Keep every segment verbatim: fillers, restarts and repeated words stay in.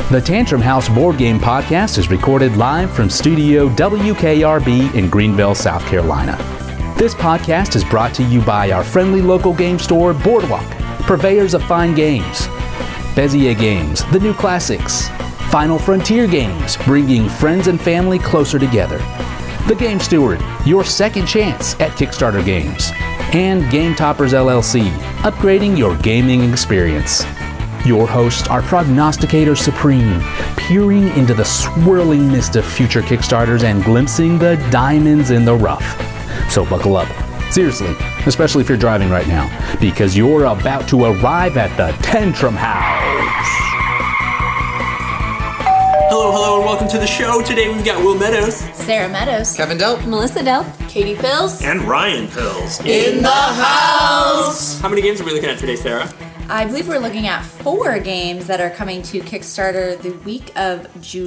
The Tantrum House Board Game Podcast is recorded live from Studio W K R B in Greenville, South Carolina. This podcast is brought to you by our friendly local game store, Boardwalk, purveyors of fine games. Bezier Games, the new classics. Final Frontier Games, bringing friends and family closer together. The Game Steward, your second chance at Kickstarter games. And Game Toppers L L C, upgrading your gaming experience. Your hosts are Prognosticator Supreme, peering into the swirling mist of future Kickstarters and glimpsing the diamonds in the rough. So buckle up. Seriously, especially if you're driving right now, because you're about to arrive at the Tantrum House. Hello, hello, and welcome to the show. Today we've got Will Meadows, Sarah Meadows, Kevin Delp, Melissa Delp, Katie Pills, and Ryan Pills. In the house! How many games are we looking at today, Sarah? I believe we're looking at four games that are coming to Kickstarter the week of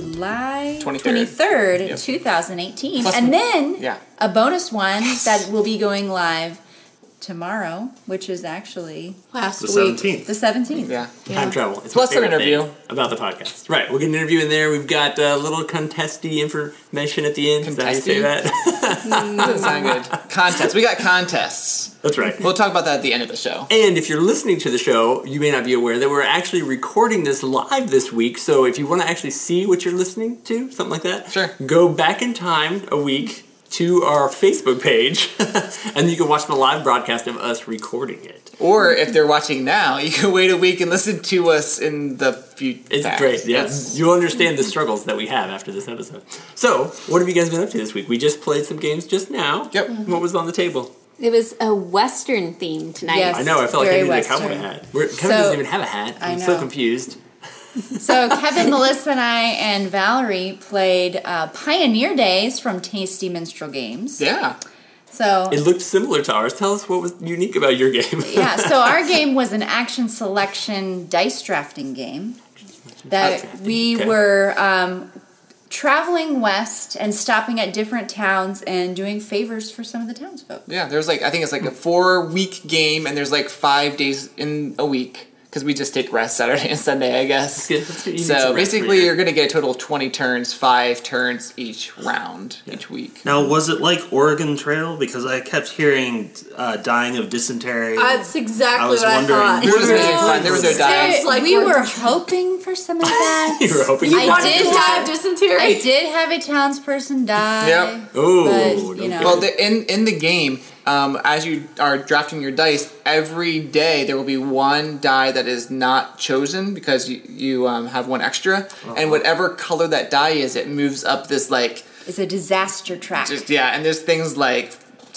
July twenty-third, yep. twenty eighteen. Plus, and then yeah. a bonus one yes. that will be going live tomorrow, which is actually last the week. seventeenth. The seventeenth. Yeah. yeah. Time travel. It's Plus an interview. About the podcast. Right. We'll get an interview in there. We've got a uh, little contesty information at the end. Is that how you say that? mm, doesn't sound good. Contests. We got contests. That's right. We'll talk about that at the end of the show. And if you're listening to the show, you may not be aware that we're actually recording this live this week. So if you want to actually see what you're listening to, something like that, sure. Go back in time a week to our Facebook page, and you can watch the live broadcast of us recording it. Or if they're watching now, you can wait a week and listen to us in the future. It's great, yeah. You'll understand the struggles that we have after this episode. So, what have you guys been up to this week? We just played some games just now. Yep. What was on the table? It was a Western theme tonight. Yes, I know, I felt like I needed Western. a cowboy hat. We're, Kevin so, doesn't even have a hat. I'm I know. so confused. So Kevin, Melissa, and I, and Valerie played uh, Pioneer Days from Tasty Minstrel Games. Yeah. So it looked similar to ours. Tell us what was unique about your game. yeah, so our game was an action selection dice drafting game that drafting. we okay. were um, traveling west and stopping at different towns and doing favors for some of the townsfolk. Yeah, there's like, I think it's like a four week game and there's like five days in a week. Because we just take rest Saturday and Sunday, I guess. So basically, you're going to get a total of twenty turns, five turns each round, yeah. each week. Now, was it like Oregon Trail? Because I kept hearing uh, dying of dysentery. That's exactly I was what wondering. I thought. It was making fun. There was no dying. Like we were hoping for some of that. You were hoping. You I wanted did to have have dysentery. I did have a townsperson die. Yep. Oh, but, you know. Well, the, in in the game, um, as you are drafting your dice, every day there will be one die that is not chosen because you you um, have one extra, uh-huh. and whatever color that die is, it moves up this like. It's a disaster track. Just, yeah, and there's things like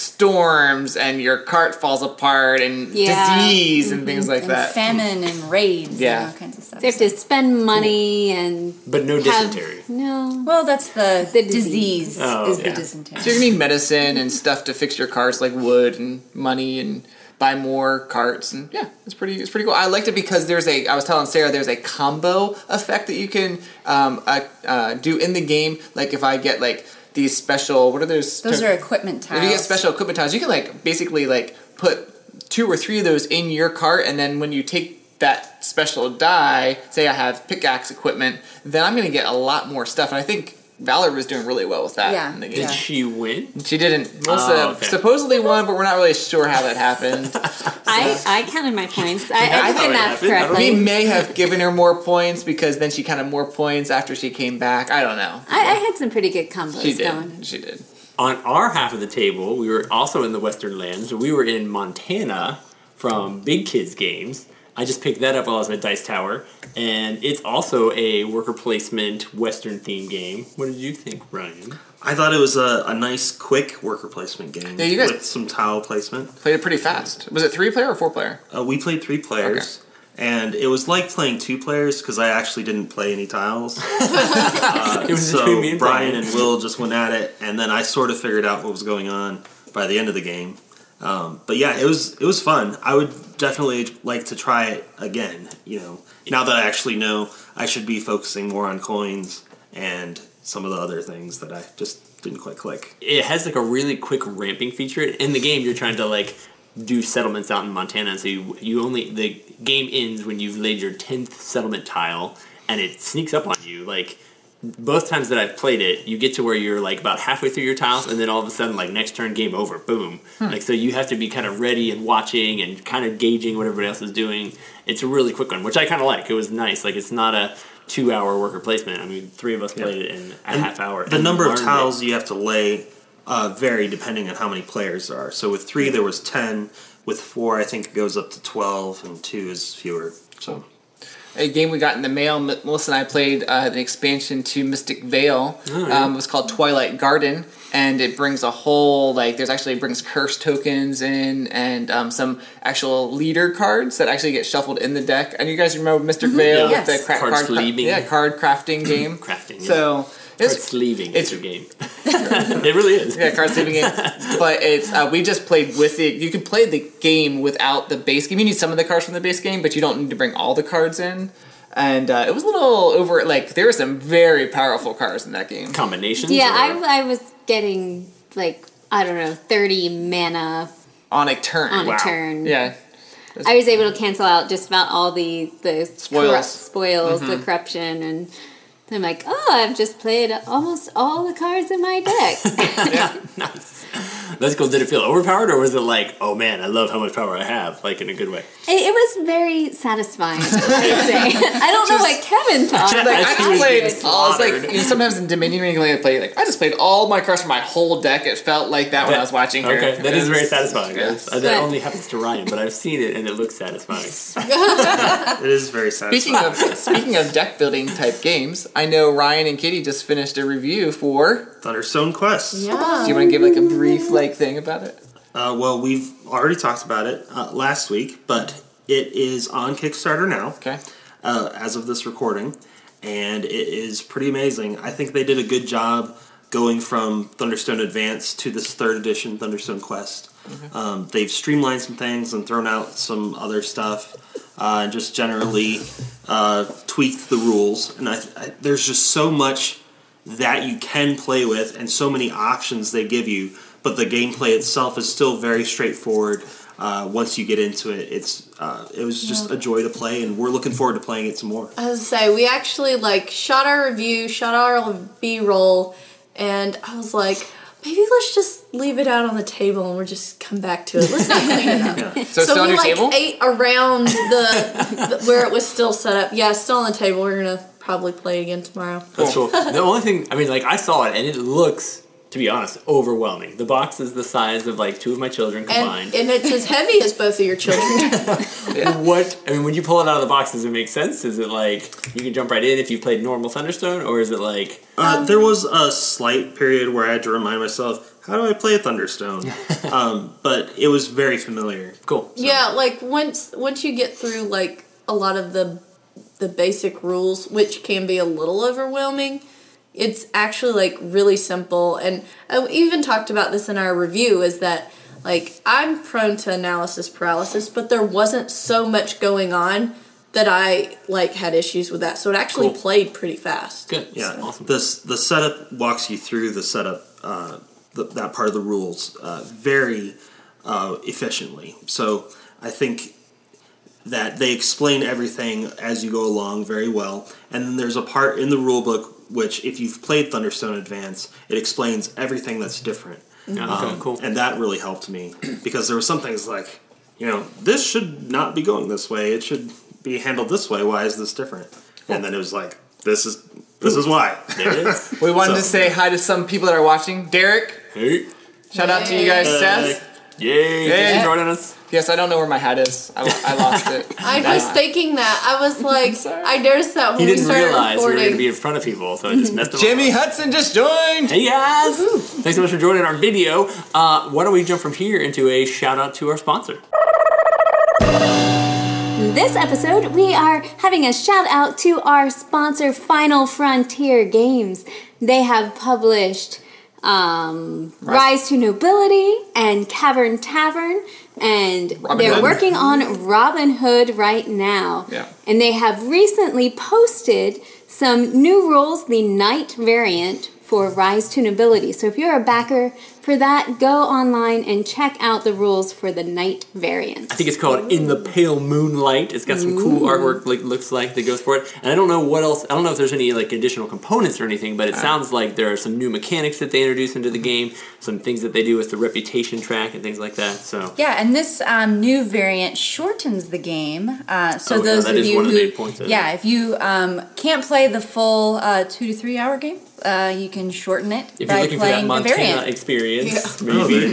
storms and your cart falls apart and yeah. disease and mm-hmm. things like and that. Famine and raids yeah. and all kinds of stuff. So you have to spend money and But no have, dysentery. No. Well, that's the, the disease, disease. Oh, is yeah. the dysentery. So you're gonna need medicine and stuff to fix your carts, like wood and money, and buy more carts, and yeah, it's pretty. It's pretty cool. I liked it because there's a. I was telling Sarah there's a combo effect that you can um, uh, uh, do in the game. Like if I get like these special, what are those? Those ter- are equipment tiles. If you get special equipment tiles, you can like basically like put two or three of those in your cart, and then when you take that special die, say I have pickaxe equipment, then I'm gonna get a lot more stuff, and I think Valor was doing really well with that Yeah. in the game. Did Yeah. she win? She didn't. Melissa Oh, okay. supposedly won, but we're not really sure how that happened. I, I counted my points. I, Yeah, I I thought did it math happened. I don't We correctly. may have given her more points because then she counted more points after she came back. I don't know. I, I had some pretty good combos She did. going. She did. On our half of the table, we were also in the Western lands. We were in Montana from Big Kids Games. I just picked that up while I was at Dice Tower, and it's also a worker placement Western theme game. What did you think, Ryan? I thought it was a, a nice, quick worker placement game Yeah, you guys- with some tile placement. Played it pretty fast. Was it three player or four player? Uh, we played three players, and it was like playing two players because I actually didn't play any tiles. uh, It was so between me and Brian Brian. and Will just went at it, and then I sort of figured out what was going on by the end of the game. Um, but yeah, it was it was fun. I would definitely like to try it again. You know, now that I actually know I should be focusing more on coins and some of the other things that I just didn't quite click. It has like a really quick ramping feature. In the game, you're trying to like do settlements out in Montana, so you, you only the game ends when you've laid your tenth settlement tile, and it sneaks up on you. Like, both times that I've played it, you get to where you're like about halfway through your tiles, and then all of a sudden, like, next turn, game over, boom. Hmm. Like, so you have to be kind of ready and watching and kind of gauging what everybody else is doing. It's a really quick one, which I kind of like. It was nice. Like, it's not a two-hour worker placement. I mean, three of us played yeah. it in a and half hour. The number of tiles it. you have to lay uh, vary depending on how many players there are. So with three, there was ten. With four, I think it goes up to twelve, and two is fewer. So. A game we got in the mail, Melissa and I played uh, the expansion to Mystic Vale. Oh, yeah. um, it was called Twilight Garden, and it brings a whole, like, there's actually, it brings curse tokens in, and um, some actual leader cards that actually get shuffled in the deck. And you guys remember Mystic mm-hmm. Vale yes. with the cra- card, card sleeving. Yeah, card crafting game. Crafting, yeah. So, Card sleeving it's a game. It really is. Yeah, card sleeving game. But it's uh, we just played with it. You can play the game without the base game. You need some of the cards from the base game, but you don't need to bring all the cards in. And uh, it was a little over, like, there were some very powerful cards in that game. Combinations? Yeah, I, I was getting, like, I don't know, thirty mana. On a turn. On wow. a turn. Yeah. I was able to cancel out just about all the, the spoils, corrupt, spoils mm-hmm. the corruption, and I'm like, oh, I've just played almost all the cards in my deck. Yeah. Nice. That's cool. Did it feel overpowered, or was it like, oh man, I love how much power I have, like in a good way? It, it was very satisfying, I'd say. I don't know what Kevin thought. Like, I just played, I was like, slaughtered. you know, sometimes in Dominion when you play, like, I just played all my cards from my whole deck. It felt like that when I was watching her. Okay, that is very satisfying. Yes. Uh, That only happens to Ryan, but I've seen it and it looks satisfying. It is very satisfying. Speaking of speaking of deck building type games, I know Ryan and Katie just finished a review for Thunderstone Quest. Yeah. Do you want to give like a brief like thing about it? Uh, well, we've already talked about it uh, last week, but it is on Kickstarter now. Okay. Uh, as of this recording, and it is pretty amazing. I think they did a good job going from Thunderstone Advance to this third edition Thunderstone Quest. Okay. Um, they've streamlined some things and thrown out some other stuff, uh, and just generally uh, tweaked the rules. And I, I, there's just so much that you can play with, and so many options they give you. But the gameplay itself is still very straightforward. Uh, once you get into it, it's uh, it was just a joy to play, and we're looking forward to playing it some more. I was gonna say, we actually like shot our review, shot our B-roll, and I was like, maybe let's just leave it out on the table and we'll just come back to it. Let's not clean it up. Yeah. So, so it's still on we your like table? ate around the, the where it was still set up. Yeah, it's still on the table. We're gonna probably play it again tomorrow. That's cool. The only thing, I mean, like, I saw it and it looks, to be honest, overwhelming. The box is the size of like two of my children combined. And, and it's as heavy as both of your children. Yeah. What, I mean, when you pull it out of the box, does it make sense? Is it like, you can jump right in if you've played normal Thunderstone, or is it like... Uh, there was a slight period where I had to remind myself, how do I play a Thunderstone? um, but it was very familiar. Cool. So. Yeah, like once once you get through like a lot of the the basic rules, which can be a little overwhelming, it's actually like really simple. And I even talked about this in our review, is that like I'm prone to analysis paralysis, but there wasn't so much going on that I like had issues with that. So it actually Cool. played pretty fast. Good. Yeah, So. Awesome. This the setup walks you through the setup, uh, the, that part of the rules, uh, very uh, efficiently. So I think that they explain everything as you go along very well. And then there's a part in the rule book which, if you've played Thunderstone Advance, it explains everything that's different. Okay, um, cool. And that really helped me, because there were some things like, you know, this should not be going this way. It should be handled this way. Why is this different? Cool. And then it was like, this is this is why. There it is. We wanted So- to say hi to some people that are watching. Derek, Hey. shout out to you guys. Hey. Seth. Yay. Thanks Hey. for joining us. Yes, I don't know where my hat is. I, I lost it. I was thinking that. I was like, I noticed that when He we didn't started realize we were recording. going to be in front of people, so it just messed him Jimmy up. Hudson just joined. Hey guys! Thanks so much for joining our video. Uh, why don't we jump from here into a shout out to our sponsor? This episode, we are having a shout out to our sponsor, Final Frontier Games. They have published um, Rise to Nobility and Cavern Tavern, and Robin they're Hood. working on Robin Hood right now. Yeah. And they have recently posted some new rules, the Knight variant for Rise to Nobility. So if you're a backer for that, go online and check out the rules for the night variant. I think it's called In the Pale Moonlight. It's got some Ooh. cool artwork, like looks like, that goes for it. And I don't know what else, I don't know if there's any like additional components or anything, but it sounds like there are some new mechanics that they introduce into the game, some things that they do with the reputation track and things like that. So yeah, and this um, new variant shortens the game. Uh, so oh, those yeah, that of is you one who, of the eight points of yeah, it. if you um, can't play the full uh, two to three hour game, uh, you can shorten it if by you're looking playing for that the Montana variant. experience, Yeah. maybe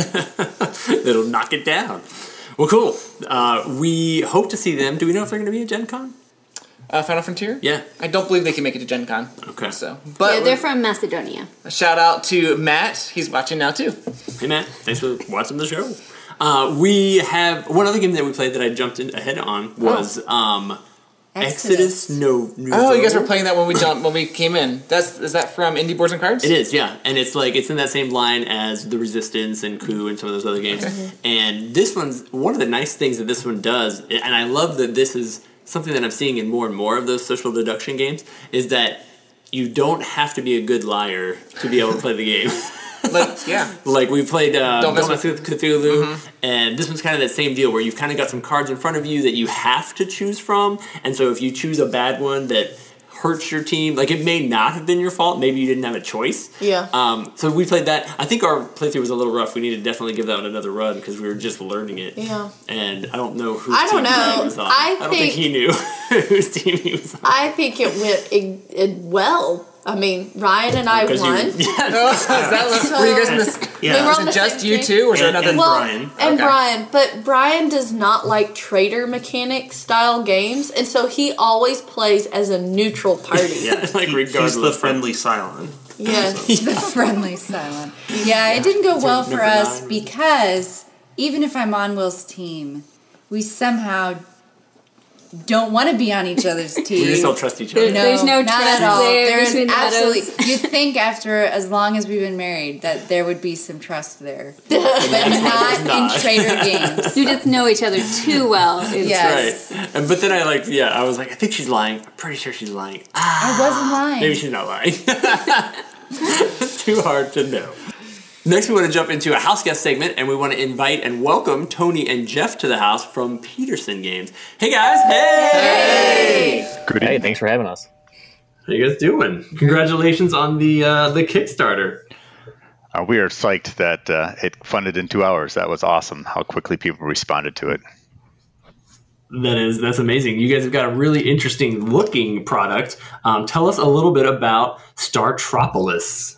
Oh, it'll knock it down. Well, cool. Uh, we hope to see them. Do we know if they're going to be at Gen Con? Uh, Final Frontier? Yeah. I don't believe they can make it to Gen Con. Okay. So, but Yeah, they're from Macedonia. a shout out to Matt. He's watching now too. Hey, Matt. Thanks for watching the show. Uh, we have one other game that we played that I jumped in ahead on was Oh. um, Exodus. No. Oh, you guys were playing that when we jumped when we came in. That's is that from Indie Boards and Cards? It is, yeah, and it's like it's in that same line as the Resistance and Coup and some of those other games. Okay. And this one's one of the nice things that this one does, and I love that this is something that I'm seeing in more and more of those social deduction games, is that you don't have to be a good liar to be able to play the game. Like, yeah. Like we played uh, Don't Don't Mess Mess with Cthulhu, mm-hmm. and this one's kind of that same deal where you've kind of got some cards in front of you that you have to choose from, and so if you choose a bad one that hurts your team, like it may not have been your fault, maybe you didn't have a choice. Yeah. Um, so we played that. I think our playthrough was a little rough. We need to definitely give that one another run because we were just learning it. Yeah. And I don't know whose I don't team know. he was on. I I don't think, think- he knew whose team he was on. I think it went it, it well. I mean, Ryan and I Because you- won. yeah. Is that So- were you guys in this? Yeah. We were Was on it the just same you team. two, or was there And- another? and Well, Brian. and Okay. Brian, but Brian does not like trader mechanic style games, and so he always plays as a neutral party. Yeah, like He- regardless. he's the friendly Cylon. Yes. The friendly silent. Yeah, it didn't go well for number us nine. because even if I'm on Will's team, we somehow don't want to be on each other's team. We just don't trust each There's- other. There's no not trust at all. there There's between absolutely. Meadows. You'd think after as long as we've been married that there would be some trust there, but not, not. in trader games. You just know each other too well. It's- Yes. Right. And, but then I like, yeah, I was like, I think she's lying. I'm pretty sure she's lying. Ah, I wasn't lying. maybe she's not lying. Too hard to know. Next, we want to jump into a house guest segment, and we want to invite and welcome Tony and Jeff to the house from Peterson Games. Hey, guys. Hey! Good hey, thanks for having us. How you guys doing? Congratulations on the uh, the Kickstarter. Uh, we are psyched that uh, it funded in two hours. That was awesome, how quickly people responded to it. That is, that's amazing. You guys have got a really interesting looking product. Um, tell us a little bit about Startropolis.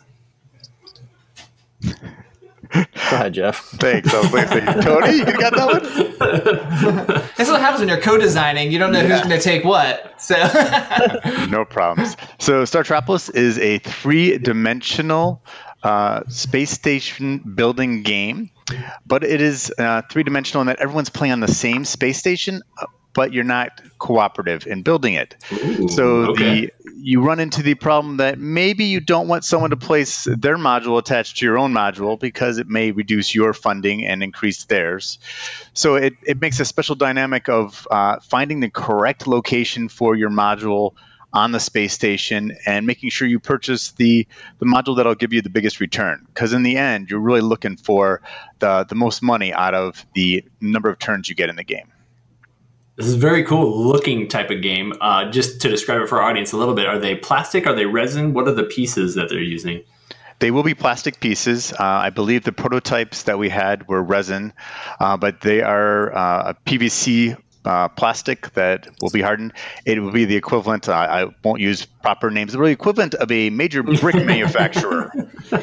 Go ahead, Jeff. Thanks. I was waiting for you. Tony, you got that one? That's what happens when you're co-designing. You don't know Yeah. who's going to take what. So No problems. So Startropolis is a three-dimensional uh, space station building game, but it is uh, three-dimensional in that everyone's playing on the same space station, but you're not cooperative in building it. Ooh, so okay. the you run into the problem that maybe you don't want someone to place their module attached to your own module because it may reduce your funding and increase theirs. So it, it makes a special dynamic of uh, finding the correct location for your module on the space station and making sure you purchase the, the module that'll give you the biggest return. Because in the end, you're really looking for the, the most money out of the number of turns you get in the game. This is a very cool looking type of game. Uh, just to describe it for our audience a little bit, are they plastic? Are they resin? What are the pieces that they're using? They will be plastic pieces. Uh, I believe the prototypes that we had were resin, uh, but they are uh, a P V C uh, plastic that will be hardened. It will be the equivalent, uh, I won't use proper names, the equivalent of a major brick manufacturer.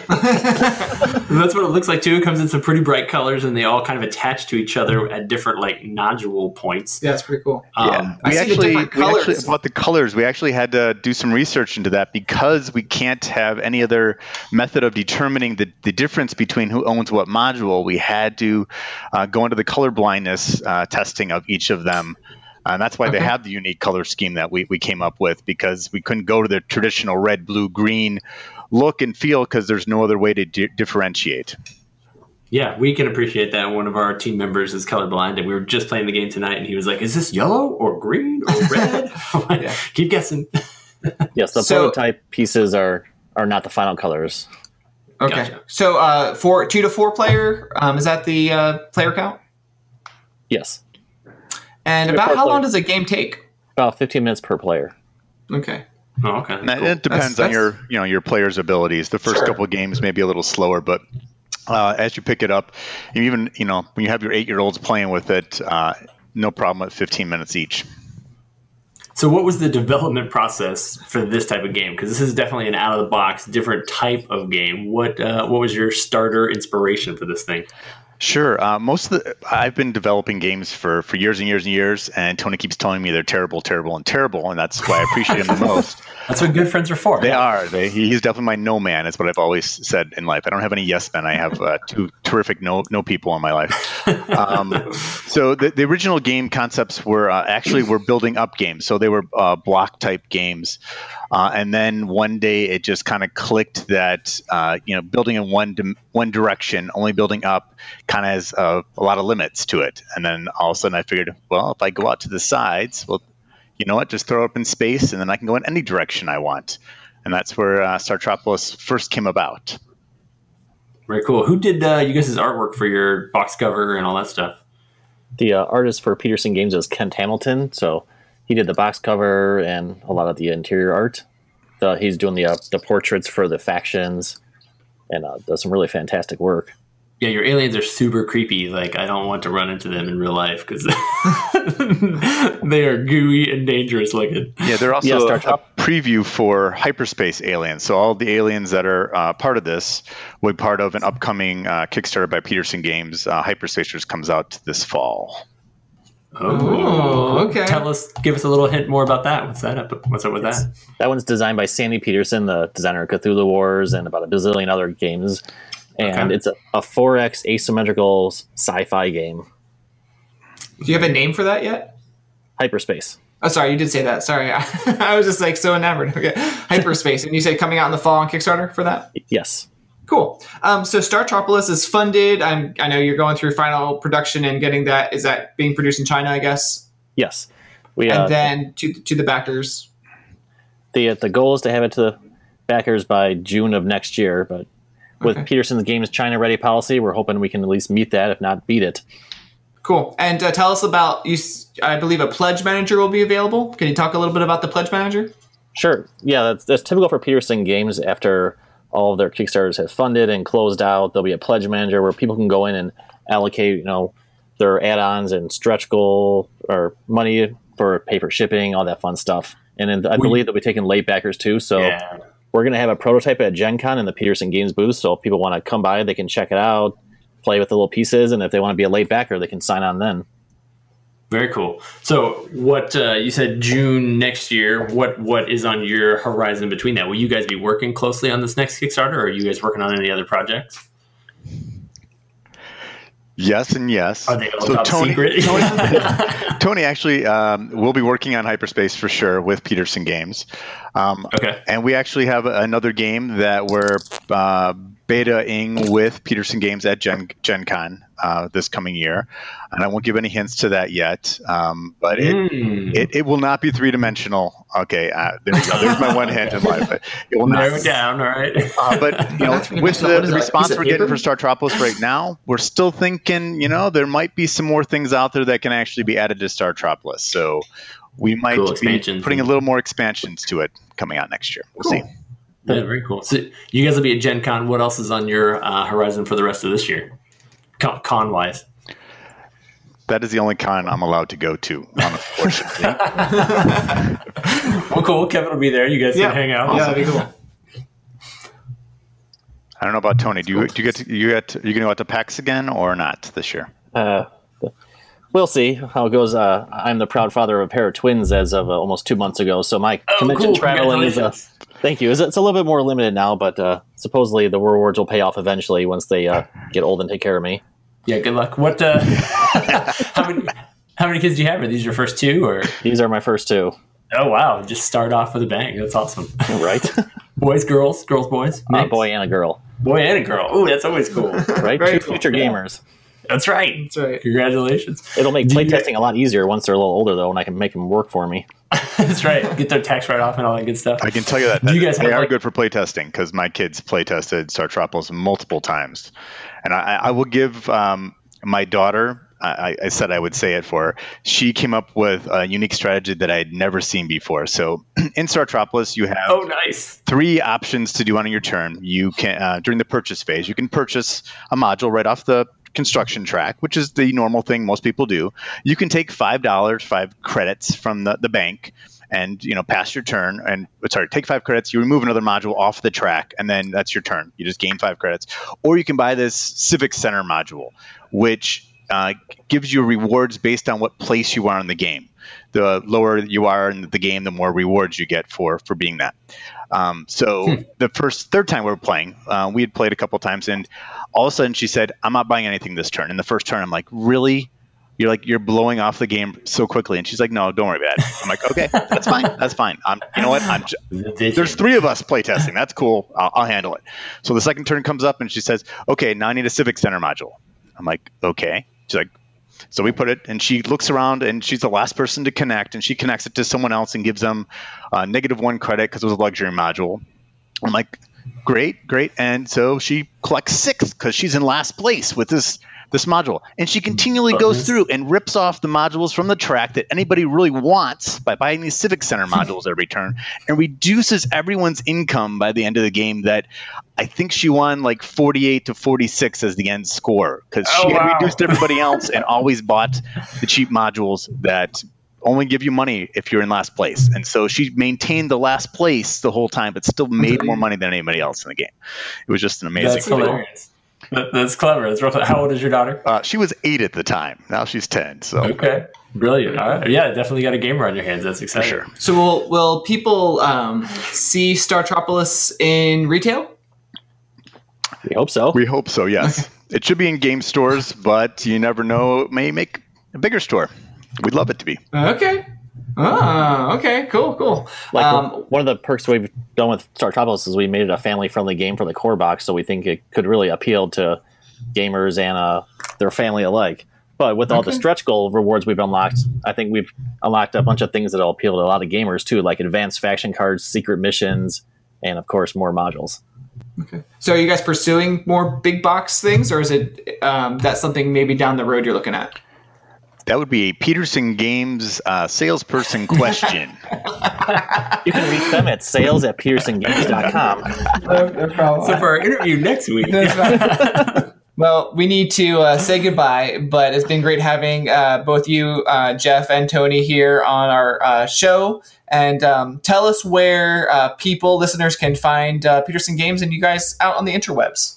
That's what it looks like too. It comes in some pretty bright colors, and they all kind of attach to each other at different like nodule points. yeah, it's pretty cool. Um, Yeah, I we see the actually, different we actually colors. about the colors. We actually had to do some research into that because we can't have any other method of determining the, the difference between who owns what module. We had to uh, go into the color blindness uh, testing of each of them. And that's why Okay. they have the unique color scheme that we, we came up with, because we couldn't go to the traditional red, blue, green look and feel because there's no other way to di- differentiate. Yeah, we can appreciate that. One of our team members is colorblind, and we were just playing the game tonight, and he was like, "Is this yellow or green or red?" I'm like, Yeah. Keep guessing. Yes, the So- prototype pieces are are not the final colors. Okay. Gotcha. So uh, four, two to four player, um, is that the uh, player count? Yes. And Two to about four how long player. does a game take? About fifteen minutes per player. Okay. Oh, okay. And that- Cool. It depends That's- on your, you know, your player's abilities. The first Sure. couple of games may be a little slower, but uh, as you pick it up, and even, you know, when you have your eight-year-olds playing with it, uh, no problem at fifteen minutes each. So, what was the development process for this type of game? Because this is definitely an out of the box, different type of game. What uh, what was your starter inspiration for this thing? Sure. Uh, most of the I've been developing games for, for years and years and years, and Tony keeps telling me they're terrible, terrible, and terrible, and that's why I appreciate him the most. That's what good friends are for. They are. They, he's definitely my no man. Is what I've always said in life. I don't have any yes men. I have uh, two terrific no no people in my life. Um, so the, the original game concepts were uh, actually were building up games. So they were uh, block type games, uh, and then one day it just kind of clicked that uh, you know building in one di- one direction, only building up, kind of has uh, a lot of limits to it. And then all of a sudden I figured, well, if I go out to the sides, well. You know what? Just throw it up in space, and then I can go in any direction I want. And that's where uh, Startropolis first came about. Very cool. Who did uh, you guys' artwork for your box cover and all that stuff? The uh, artist for Peterson Games is Kent Hamilton, so he did the box cover and a lot of the interior art. The, he's doing the uh, the portraits for the factions, and uh, does some really fantastic work. Yeah, your aliens are super creepy. Like, I don't want to run into them in real life because they are gooey and dangerous looking. Yeah, they're also Yeah, Star a Trek. preview for hyperspace aliens. So all the aliens that are uh, part of this will be part of an upcoming uh, Kickstarter by Peterson Games. Uh, Hyperspacers comes out this fall. Oh, okay. Tell us, give us a little hint more about that. What's that up? What's up with that? That one's designed by Sandy Peterson, the designer of Cthulhu Wars and about a bazillion other games. And Okay. it's a, a four X asymmetrical sci-fi game. Do you have a name for that yet? Hyperspace. Oh, sorry, you did say that. Sorry. I was just like so enamored. Okay. Hyperspace. And you said coming out in the fall on Kickstarter for that? Yes. Cool. Um, so Startropolis is funded. I'm, I know you're going through final production and getting that. Is that being produced in China, I guess? Yes. We And uh, then to to the backers. the the goal is to have it to the backers by June of next year, but with Okay. Peterson's Games China Ready policy, we're hoping we can at least meet that, if not beat it. Cool. And uh, tell us about, you. s- I believe a pledge manager will be available. Can you talk a little bit about the pledge manager? Sure. Yeah, that's, that's typical for Peterson Games. After all of their Kickstarters have funded and closed out, there'll be a pledge manager where people can go in and allocate, you know, their add-ons and stretch goal or money for pay for shipping, all that fun stuff. And then I We- believe they'll be taking late backers too. So Yeah. we're going to have a prototype at Gen Con in the Peterson Games booth. So if people want to come by, they can check it out, play with the little pieces. And if they want to be a late backer, they can sign on then. Very cool. So, what uh, you said June next year? What what is on your horizon between that? Will you guys be working closely on this next Kickstarter, or are you guys working on any other projects? Yes and yes. Are they all top secret? Tony, Tony actually um, will be working on Hyperspace for sure with Peterson Games. Um, Okay. And we actually have another game that we're uh, beta-ing with Peterson Games at Gen, Gen Con uh, this coming year. And I won't give any hints to that yet. Um, but it, Mm. it it will not be three-dimensional. Okay, uh, there you go. There's my one hint in life. It will not. Narrow it down. All right. Uh, but you know, That's with what the is that, response piece of we're getting paper? for Startropolis right now, we're still thinking, you know, there might be some more things out there that can actually be added to Startropolis. So we might Cool be expansions. putting a little more expansions to it coming out next year. We'll see. Yeah, very cool. So, you guys will be at Gen Con. What else is on your uh, horizon for the rest of this year, con, con wise? That is the only con I'm allowed to go to, unfortunately. Well, cool. Kevin will be there. You guys can hang out. Yeah, that'd be cool. I don't know about Tony. Do you do you get to, you get to, you going to go out to PAX again or not this year? Uh, we'll see how it goes. Uh, I'm the proud father of a pair of twins as of uh, almost two months ago. So my Oh, convention cool. traveling is uh, Congratulations. thank you. It's, it's a little bit more limited now, but uh, supposedly the rewards will pay off eventually once they uh, get old and take care of me. Yeah, good luck. What? Uh, how many? How many kids do you have? Are these your first two, or? These are my first two. Oh wow! Just start off with a bang. That's awesome. Right? Boys, girls, girls, boys. A Mix? boy and a girl. boy, and a girl. Ooh, that's always cool. Right? Very Two cool. future gamers. That's right. That's right. Congratulations. It'll make Do you- playtesting a lot easier once they're a little older, though, and I can make them work for me. That's right. Get their tax write-off and all that good stuff. I can tell you that, Do that you guys they have, are like- good for playtesting because my kids playtested Startropolis multiple times. And I, I will give um, my daughter, I, I said I would say it for her, she came up with a unique strategy that I had never seen before. So in Startropolis, you have Oh, nice. three options to do on your turn. You can uh, during the purchase phase, you can purchase a module right off the construction track, which is the normal thing most people do. You can take five dollars, five credits from the, the bank, and you know pass your turn. And sorry, take five credits. You remove another module off the track, and then that's your turn. You just gain five credits. Or you can buy this Civic Center module, which uh, gives you rewards based on what place you are in the game. The lower you are in the game, the more rewards you get for for being that. Um, so hmm. the first, third time we were playing, uh, we had played a couple times, and all of a sudden she said, "I'm not buying anything this turn." And the first turn, I'm like, "Really? You're like you're blowing off the game so quickly?" And she's like, "No, don't worry about it." I'm like, "Okay, that's fine. That's fine. I'm, you know what? I'm. J- there's three of us playtesting. That's cool. I'll, I'll handle it." So the second turn comes up, and she says, "Okay, now I need a Civic Center module." I'm like, "Okay." She's like. So we put it, and she looks around, and she's the last person to connect, and she connects it to someone else and gives them uh, negative one credit because it was a luxury module. I'm like, great, great. And so she collects six because she's in last place with this this module. And she continually oh, goes nice. through and rips off the modules from the track that anybody really wants by buying these Civic Center modules every turn, and reduces everyone's income by the end of the game. That I think she won like forty-eight to forty-six as the end score because she oh, had wow. reduced everybody else and always bought the cheap modules that only give you money if you're in last place. And so she maintained the last place the whole time, but still made more money than anybody else in the game. It was just an amazing That's hilarious. That, that's clever. That's real clever. How old is your daughter? Uh, she was eight at the time. Now she's ten. So okay, brilliant. All right. Yeah, definitely got a gamer on your hands. That's exciting. For sure. So will will people um, see Startropolis in retail? We hope so. We hope so. Yes, it should be in game stores, but you never know. It may make a bigger store. We'd love it to be. Okay. Oh, okay, cool, cool. Like um, one of the perks we've done with Startropolis is we made it a family-friendly game for the core box, so we think it could really appeal to gamers and uh, their family alike. But with all okay. the stretch goal rewards we've unlocked, I think we've unlocked a bunch of things that'll appeal to a lot of gamers too, like advanced faction cards, secret missions, and of course more modules. Okay. So are you guys pursuing more big box things, or is it um, that's something maybe down the road you're looking at? That would be a Peterson Games uh, salesperson question. You can reach them at sales at peterson games dot com. No problem. So for our interview next week. Well, we need to uh, say goodbye, but it's been great having uh, both you, uh, Jeff, and Tony here on our uh, show. And um, tell us where uh, people, listeners, can find uh, Peterson Games and you guys out on the interwebs.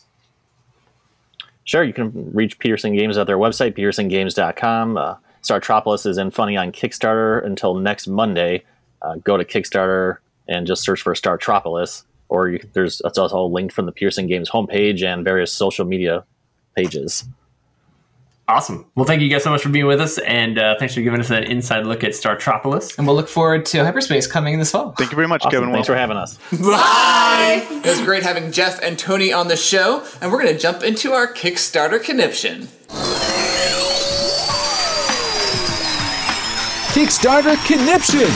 Sure, you can reach Peterson Games at their website, peterson games dot com. Uh, Startropolis is in Funny on Kickstarter until next Monday. Uh, go to Kickstarter and just search for Startropolis, or you, there's it's also linked from the Peterson Games homepage and various social media pages. Awesome. Well, thank you guys so much for being with us, and uh, thanks for giving us an inside look at Startropolis. And we'll look forward to Hyperspace coming this fall. Thank you very much, awesome. Kevin. Thanks for having us. Bye! It was great having Jeff and Tony on the show, and we're going to jump into our Kickstarter conniption. Kickstarter conniption!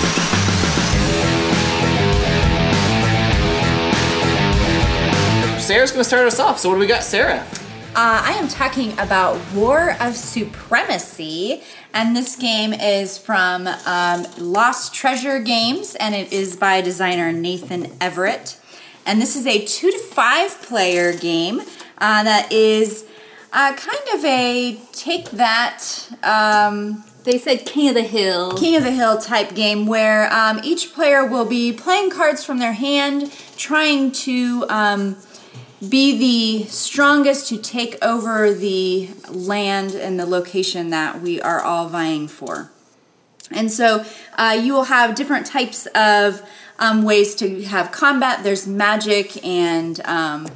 Sarah's going to start us off, so what do we got, Sarah? Uh, I am talking about War of Supremacy, and this game is from um, Lost Treasure Games, and it is by designer Nathan Everett. And this is a two to five player game uh, that is uh, kind of a take that. Um, they said King of the Hill. King of the Hill type game where um, each player will be playing cards from their hand, trying to. Um, be the strongest to take over the land and the location that we are all vying for. And so uh, you will have different types of um, ways to have combat. There's magic and um,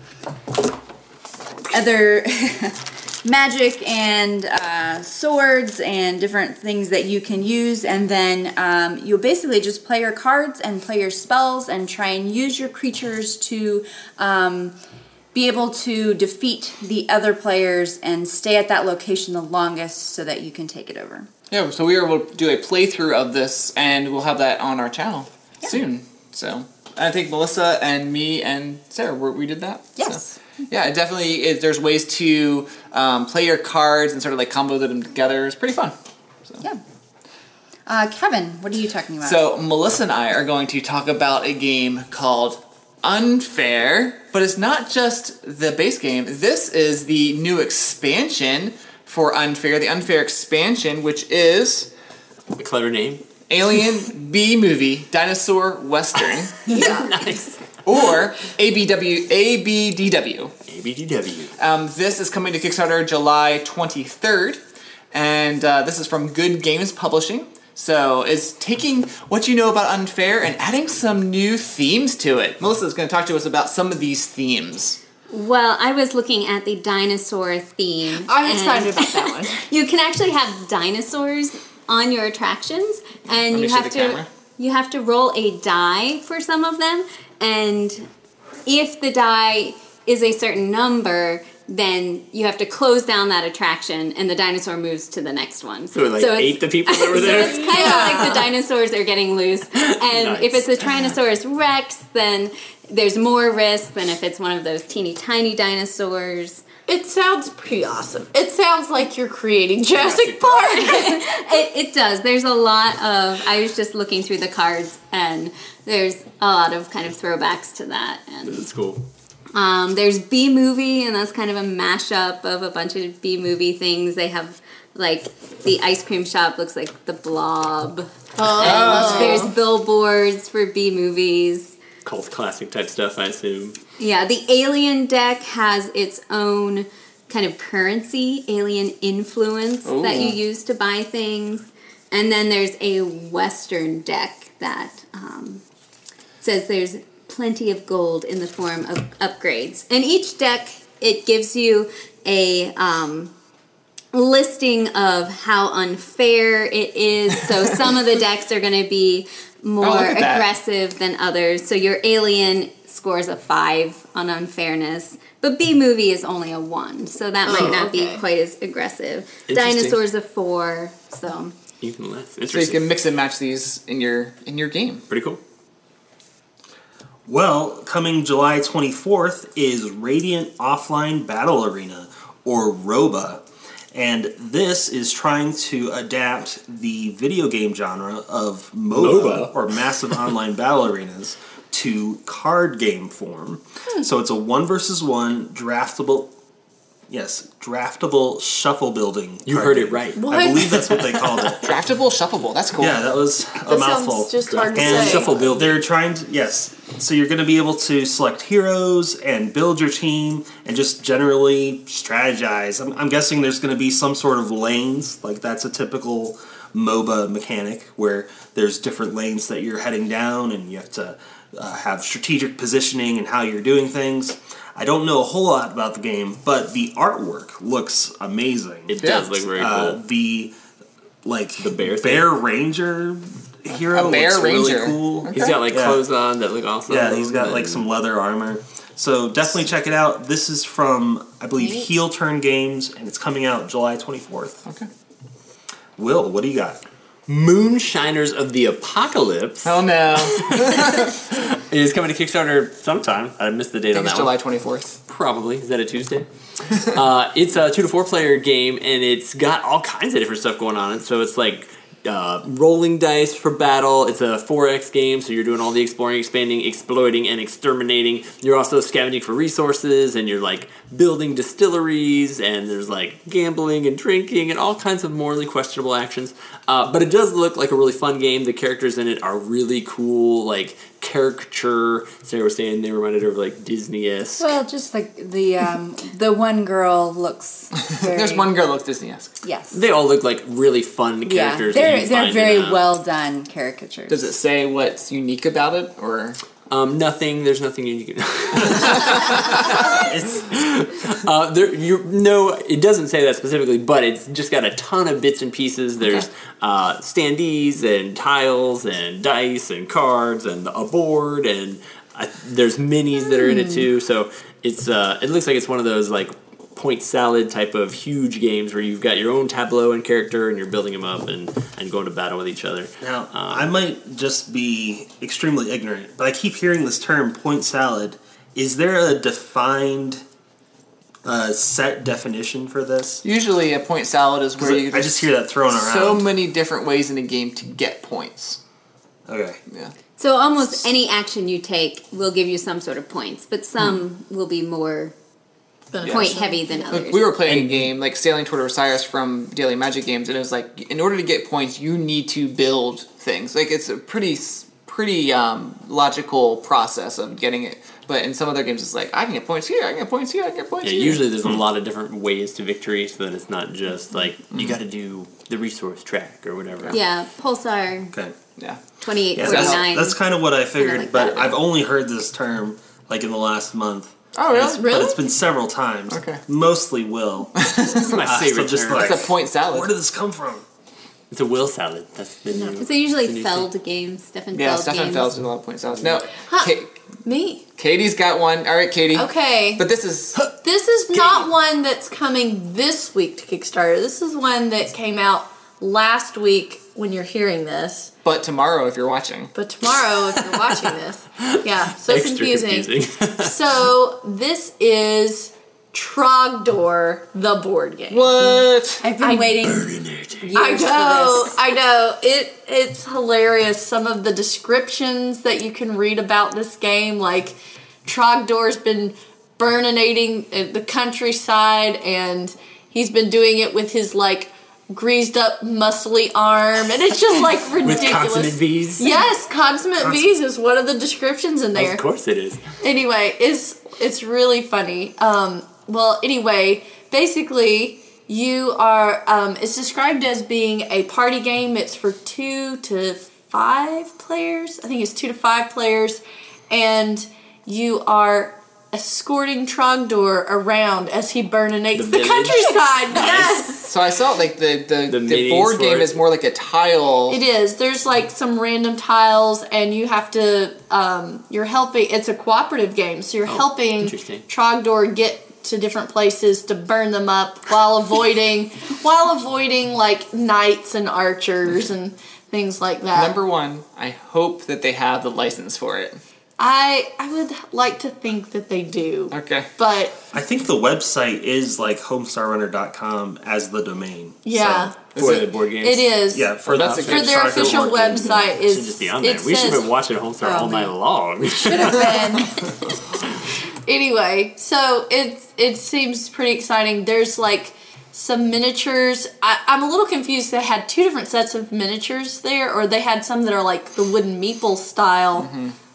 other magic and uh, swords and different things that you can use. And then um, you'll basically just play your cards and play your spells and try and use your creatures to um, be able to defeat the other players and stay at that location the longest so that you can take it over. Yeah, so we were able to do a playthrough of this, and we'll have that on our channel yeah. soon. So I think Melissa and me and Sarah, we did that. Yes. So, yeah, it definitely is. There's ways to um, play your cards and sort of like combo them together. It's pretty fun. So. Yeah. Uh, Kevin, what are you talking about? So Melissa and I are going to talk about a game called Unfair, but it's not just the base game. This is the new expansion for Unfair, the Unfair expansion, which is a clever name. Alien B-Movie Dinosaur Western. Yeah. Nice. Or A B W A B D W. A B D W. Um, this is coming to Kickstarter July twenty-third, and uh, this is from Good Games Publishing. So it's taking what you know about Unfair and adding some new themes to it. Melissa's going to talk to us about some of these themes. Well, I was looking at the dinosaur theme. I'm excited about that one. You can actually have dinosaurs on your attractions, and Let me you show have the to camera. you have to roll a die for some of them, and if the die is a certain number, then you have to close down that attraction, and the dinosaur moves to the next one. So it like it's- ate the people that were so there? it's kind of like the dinosaurs are getting loose, and Nice. if it's a Tyrannosaurus Rex, then there's more risk than if it's one of those teeny tiny dinosaurs. It sounds pretty awesome. It sounds like you're creating Jurassic Park. it, it does. There's a lot of, I was just looking through the cards, and there's a lot of kind of throwbacks to that. And That's cool. um, there's B-Movie, and that's kind of a mashup of a bunch of B-Movie things. They have, like, the ice cream shop looks like the Blob. Oh. And there's billboards for B-Movies. Cult classic type stuff, I assume. Yeah, the Alien deck has its own kind of currency, alien influence Ooh. that you use to buy things. And then there's a Western deck that um, says there's plenty of gold in the form of upgrades. And each deck, it gives you a um, listing of how unfair it is. So some of the decks are going to be more Oh, look at that. aggressive than others. So your Alien scores a five on unfairness, but B-Movie is only a one, so that might Oh, not okay. be quite as aggressive. Interesting. Dinosaurs a four, so Even less. So you Interesting. can mix and match these in your in your game. Pretty cool. Well, coming July twenty-fourth is Radiant Offline Battle Arena, or ROBA. And this is trying to adapt the video game genre of MOBA, MOBA? or Massive Online Battle Arenas, to card game form. So it's a one versus one draftable, yes, draftable shuffle building. You card heard game. it right. What? I believe that's what they called it. Draftable, shuffleable. That's cool. Yeah, that was a That mouthful. sounds just hard to And say. Shuffle build. They're trying to, yes. So you're going to be able to select heroes and build your team and just generally strategize. I'm, I'm guessing there's going to be some sort of lanes, like that's a typical MOBA mechanic where there's different lanes that you're heading down and you have to uh, have strategic positioning and how you're doing things. I don't know a whole lot about the game, but the artwork looks amazing. It Yeah. does look very Uh, cool. the like The bear thing? bear ranger hero A bear looks ranger. really cool. Okay. He's got like Yeah. clothes on that look awesome. Yeah, he's got like and- some leather armor. So definitely check it out. This is from I believe Neat. Heel Turn Games, and it's coming out July twenty-fourth. Okay. Will, what do you got? Moonshiners of the Apocalypse. Oh no. It is coming to Kickstarter sometime. I missed the date I on think it's that July one. twenty-fourth. Probably. Is that a Tuesday? uh, it's a two to four player game, and it's got all kinds of different stuff going on. And so it's like uh, rolling dice for battle. It's a four X game, so you're doing all the exploring, expanding, exploiting, and exterminating. You're also scavenging for resources, and you're like building distilleries, and there's like gambling and drinking, and all kinds of morally questionable actions. Uh, but it does look like a really fun game. The characters in it are really cool, like caricature. Sarah was saying they reminded her of like Disney-esque. Well, just like the um, the one girl looks very... There's one girl that looks Disney-esque. Yes. They all look like really fun Yeah, characters. that they're, you they're find very in, uh, well done caricatures. Does it say what's unique about it, or Um, nothing. There's nothing you can. uh, there, you no, it doesn't say that specifically, but it's just got a ton of bits and pieces. There's Okay. uh, standees and tiles and dice and cards and a board and I, there's minis that are in it too. So it's uh, it looks like it's one of those like point salad type of huge games where you've got your own tableau and character and you're building them up and, and going to battle with each other. Now, Um, I might just be extremely ignorant, but I keep hearing this term point salad. Is there a defined uh, set definition for this? Usually a point salad is where you I just hear that thrown around. so many different ways in a game to get points. Okay. Yeah. So almost any action you take will give you some sort of points, but some Hmm. will be more Beneficial. point heavy than others. Like we were playing a game like Sailing Toward Osiris from Daily Magic Games, and it was like in order to get points, you need to build things. Like it's a pretty pretty um, logical process of getting it. But in some other games, it's like I can get points here, I can get points here, I can get points Yeah, here. usually there's a lot of different ways to victory, so that it's not just like you got to do the resource track or whatever. Yeah, Pulsar Okay. Yeah. twenty-eight Yeah, forty-nine. that's, that's kind of what I figured, like but that. I've only heard this term like in the last month. Oh really? It's- But Really? it's been several times. Okay. Mostly Will. It's my Uh, favorite so just term. like, It's a point salad. where did this come from? It's a will salad. That's the new. It's usually it's the new Feld thing. games, Stefan Yeah, Feld Stefan games. Feld's doing a lot of point salads. No, Huh. Ka- Me. Katie's got one. All right, Katie. Okay. But this is This is not one that's coming this week to Kickstarter. This is one that came out last week when you're hearing this. but tomorrow if you're watching. But tomorrow, if you're watching this, yeah, so Extra confusing. confusing. So this is Trogdor, the board game. What? I've been I- waiting I years know, for this. I know. It it's hilarious. Some of the descriptions that you can read about this game, like Trogdor's been burninating uh, the countryside, and he's been doing it with his like greased up, muscly arm, and it's just like ridiculous. With consonant V's. Yes, consummate V's is one of the descriptions in there. Of course it is. Anyway, it's it's really funny. Um, well, anyway, basically, you are. Um, it's described as being a party game. It's for two to five players. I think it's two to five players, and you are escorting Trogdor around as he burninates The the, village. countryside. Yes. So I saw like the the, The the, minis board for game it. is more like a tile. It is. There's like some random tiles, and you have to. Um, you're helping. It's a cooperative game, so you're helping interesting. Trogdor get to different places to burn them up while avoiding, while avoiding like knights and archers and things like that. Number one, I hope that they have the license for it. I I would like to think that they do, Okay. but I think the website is like homestar runner dot com as the domain. yeah, So, For it? the board games. it is. yeah, for, Oh, that's the, a For good their Trogdor official board game. website It is. should just be on there. It We should says, have been watching Homestar Oh, all night man. long. Should have been. Anyway, so it it seems pretty exciting. There's like some miniatures. I, I'm a little confused. They had two different sets of miniatures there, or they had some that are like the wooden meeple style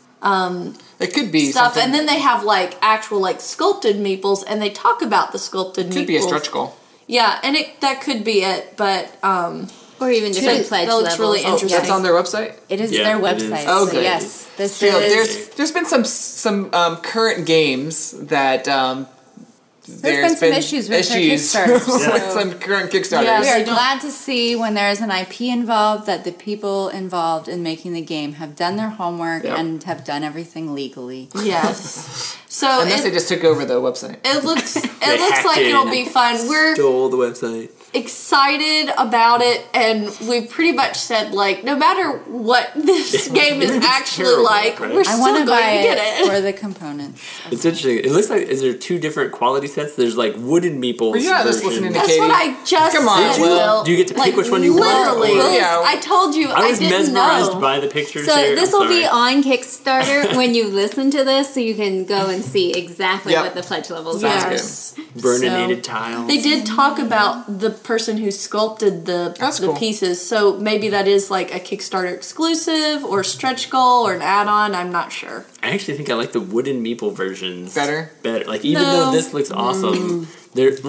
It could be stuff, something. and then they have like actual like sculpted meeples, and they talk about the sculpted meeples. could be a stretch goal. Yeah, and it that could be it, but um, Or even different That pledge looks levels. really Oh, interesting. that's on their website. It is Yeah, their it is. website. Oh, so good. yes, this So is. there's there's been some some um, current games that um, been some issues with their Kickstarters, with so- some current Kickstarters. Yeah. We are I don't- glad to see when there is an I P involved that the people involved in making the game have done their homework Yep. and have done everything legally. yes. So Unless it, they just took over the website. it looks it They looks hacked like in. it'll be fun. We're Stole the website. excited about it, and we've pretty much said like no matter what this game is It's actually terrible, like, right? we're I still want going to to buy get it it. for the components. It's interesting. It looks like is there two different quality sets? There's like wooden meeples. Well, you're not just version. listening to That's Katie. what I just Come on, said. Will. Will. Do you get to pick Like, which one you want, literally, or- Liz, Yeah. I told you I, I was didn't mesmerized know. by the pictures So here. this I'm will be sorry. on Kickstarter when you listen to this, so you can go and see exactly Yep. what the pledge levels Sounds are. good. Yes. Burninated So- tiles. They did talk about the person who sculpted the That's the cool. pieces, so maybe that is like a Kickstarter exclusive or stretch goal or an add-on. I'm not sure. I actually think I like the wooden meeple versions Better? Better. Like even No. though this looks awesome, they're like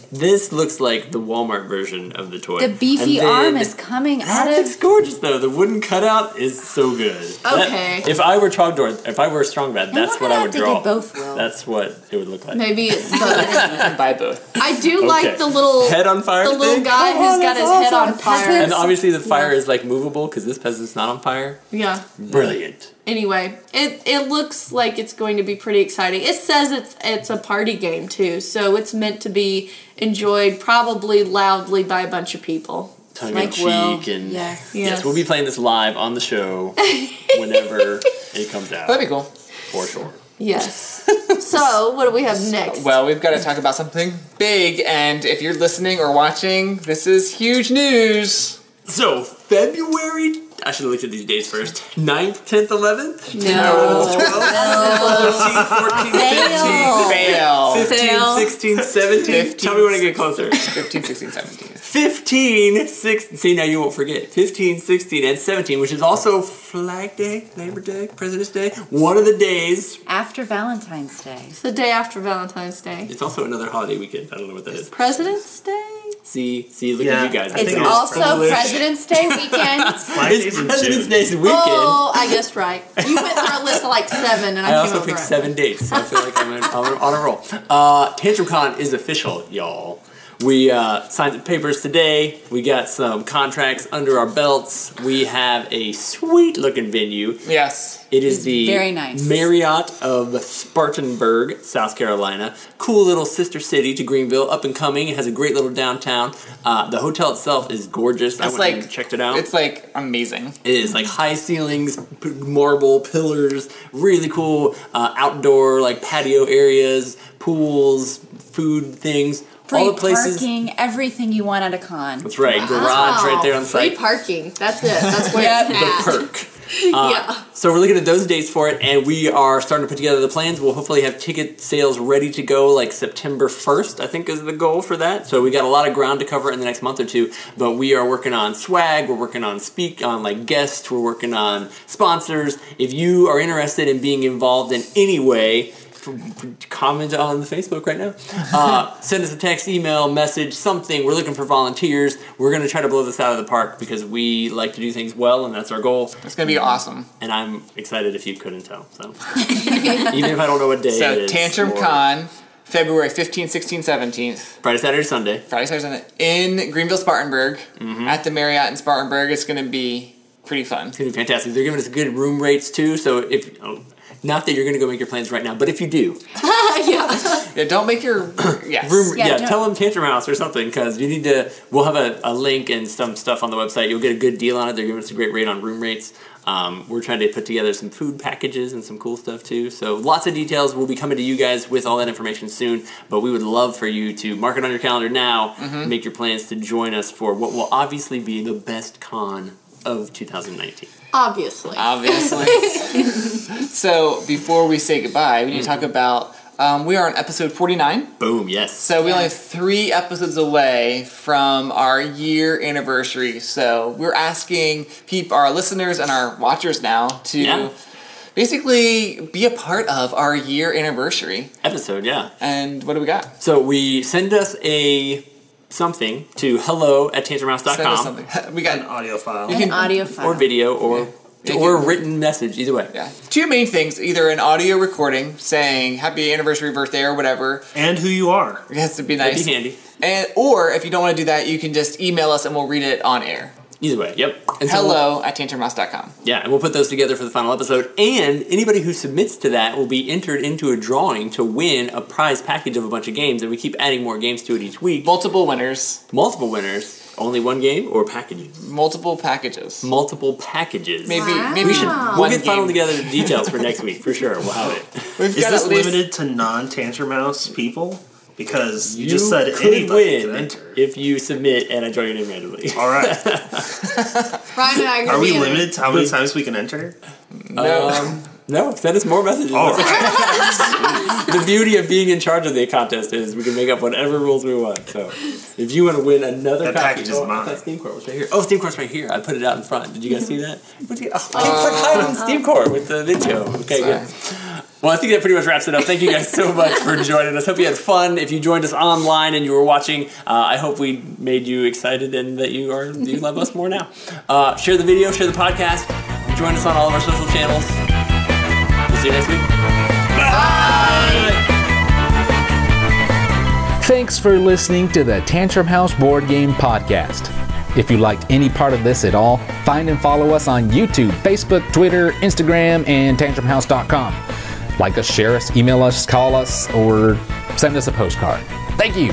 This looks like the Walmart version of the toy. The beefy And then- arm is coming out That looks of. gorgeous though. The wooden cutout is so good. That- Okay. if I were Trogdor, if I were Strongbat, that's we're what I gonna would have to draw. get both, Will. That's what it would look like. Maybe, but You can buy both. I do Okay. like the little Head on fire the little thing? guy Come who's on, got that's his head awesome. on fire. Peasants. And obviously the fire is like movable because this peasant's not on fire. Yeah. Brilliant. Anyway, it it looks like it's going to be pretty exciting. It says it's it's a party game too, so it's meant to be enjoyed probably loudly by a bunch of people. Tongue Like in Will. cheek and Yes. yes, Yes. we'll be playing this live on the show whenever it comes out. That'd be cool. For sure. Yes. So, what do we have next? Well, we've got to talk about something big, and if you're listening or watching, this is huge news. So, February, I should have looked at these dates first. ninth, tenth, eleventh? No. fourteen, fourteen, fifteen, Fail. fifteen, Fail. sixteen, seventeen. Tell me when I get closer. fifteen, sixteen, seventeen. fifteen, sixteen, see now you won't forget. fifteen, sixteen, and seventeen, which is also Flag Day, Labor Day, President's Day. One of the days. After Valentine's Day. It's the day after Valentine's Day. It's also another holiday weekend. I don't know what that is. President's Day? See, see, look Yeah, at you guys. I It's think it is also Polish. President's Day weekend. Flag It's Day's in President's June. Day's weekend. Oh, I guessed right. You went through a list of like seven, and I, I came also up with picked right. seven dates, so I feel like I'm, in, I'm on a roll. Uh, TantrumCon is official, y'all. We uh, signed the papers today. We got some contracts under our belts. We have a sweet-looking venue. Yes. It is It's the very nice. Marriott of Spartanburg, South Carolina. Cool little sister city to Greenville, up and coming. It has a great little downtown. Uh, the hotel itself is gorgeous. I It's went like and checked it out. It's like amazing. It is like high ceilings, p- marble pillars, really cool uh, outdoor like patio areas, pools, food things, Free all the places. parking, everything you want at a con. That's right, garage right there on Free site. parking. That's it. That's where Yep. it's The at. perk. Uh, Yeah. So we're looking at those dates for it, and we are starting to put together the plans. We'll hopefully have ticket sales ready to go like September first, I think is the goal for that. So we got a lot of ground to cover in the next month or two, but we are working on swag, we're working on speak, on like guests, we're working on sponsors. If you are interested in being involved in any way, f- f- comment on the Facebook right now. Uh, send us a text, email, message, something. We're looking for volunteers. We're going to try to blow this out of the park because we like to do things well, and that's our goal. It's gonna be awesome. And I'm excited if you couldn't tell. So even if I don't know what day So it is. Tantrum or Con, February fifteenth, sixteenth, seventeenth. Friday, Saturday, Sunday. Friday, Saturday, Sunday in Greenville, Spartanburg, Mm-hmm. at the Marriott in Spartanburg. It's gonna be pretty fun. It's going to be fantastic. They're giving us good room rates too. So if oh, not that you're going to go make your plans right now, but if you do, Yeah. Yeah, don't make your yes. room, yeah, Yeah, no- tell them Tantrum House or something because you need to. We'll have a, a link and some stuff on the website. You'll get a good deal on it. They're giving us a great rate on room rates. Um, we're trying to put together some food packages and some cool stuff too. So lots of details will be coming to you guys with all that information soon. But we would love for you to mark it on your calendar now. Mm-hmm. Make your plans to join us for what will obviously be the best con of two thousand nineteen. Obviously. Obviously. So before we say goodbye, we need to talk about. Um, we are on episode forty-nine. Boom! Yes. So we only have three episodes away from our year anniversary. So we're asking people, our listeners and our watchers now to Yeah. basically be a part of our year anniversary. Episode, yeah. And what do we got? So we send us a something to hello at tantrumhouse dot Send us com something. We got An audio file. An audio file. or video or Yeah. or a written message. Either way. yeah, two main things: either an audio recording saying "Happy Anniversary, Birthday" or whatever. And who you are. It has to be That'd nice. be handy. And or if you don't want to do that, you can just email us and we'll read it on air. Either way. Yep. And so we'll- Hello at tantrumhouse dot com. Yeah, and we'll put those together for the final episode. And anybody who submits to that will be entered into a drawing to win a prize package of a bunch of games. And we keep adding more games to it each week. Multiple winners, Multiple winners. Only one game or packages? multiple packages. Multiple packages. Maybe Wow. maybe We should. one We'll get final game. together details for next week for sure. We'll have it. We've Is got this at least limited to non-Tantrum House people? Because you, You just said could anybody can win enter. if you submit and I draw your name randomly. All right. Ryan and I are going Are to we be in it. limited to how many times we can enter? no. Um, no, send us more messages. All right. The beauty of being in charge of the contest is we can make up whatever rules we want. So, if you want to win another That copy, package is oh, mine. that Steam Core was right here. Oh, Steam Core's right here. I put it out in front. Did you guys see that? What's it- Oh, it's like hiding Steam Core with the video. Okay, good. Well, I think that pretty much wraps it up. Thank you guys so much for joining us. Hope you had fun. If you joined us online and you were watching, uh, I hope we made you excited and that you are you love us more now. Uh, share the video, share the podcast. Join us on all of our social channels. We'll see you next week. Bye! Thanks for listening to the Tantrum House Board Game Podcast. If you liked any part of this at all, find and follow us on YouTube, Facebook, Twitter, Instagram, and tantrum house dot com. Like us, share us, email us, call us, or send us a postcard. Thank you.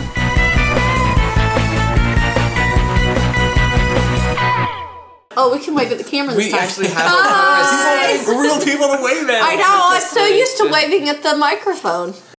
Oh, we can wave at the camera this We time. actually have Hi. Real people to wave at. I know. I'm so used to waving at the microphone.